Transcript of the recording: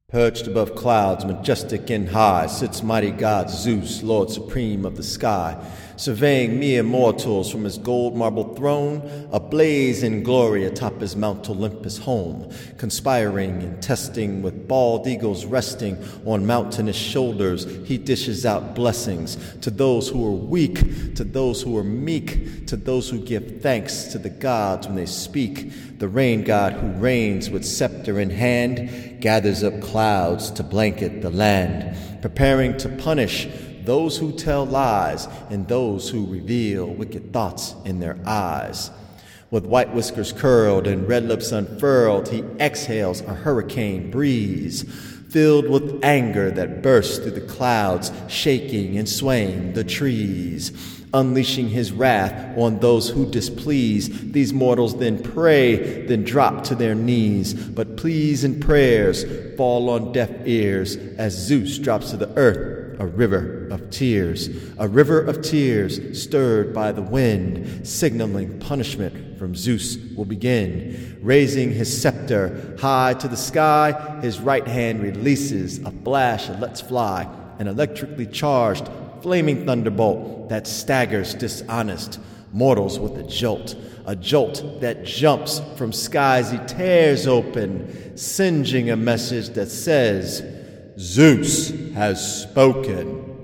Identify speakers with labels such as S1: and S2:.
S1: Perched above clouds, majestic and high, sits mighty god Zeus, Lord supreme of the sky, surveying mere mortals from his gold marble throne, ablaze in glory atop his Mount Olympus home, conspiring and testing with bald eagles resting on mountainous shoulders. He dishes out blessings to those who are weak, to those who are meek, to those who give thanks to the gods when they speak. The rain god who reigns with scepter in hand gathers up clouds to blanket the land, preparing to punish those who tell lies and those who reveal wicked thoughts in their eyes. With white whiskers curled and red lips unfurled, he exhales a hurricane breeze, filled with anger that bursts through the clouds, shaking and swaying the trees, unleashing his wrath on those who displease. These mortals then pray, then drop to their knees, but pleas and prayers fall on deaf ears as Zeus drops to the earth a river of tears, a river of tears stirred by the wind, signaling punishment from Zeus will begin. Raising his scepter high to the sky, his right hand releases a flash that lets fly an electrically charged flaming thunderbolt that staggers dishonest mortals with a jolt that jumps from skies he tears open, singeing a message that says, Zeus has spoken.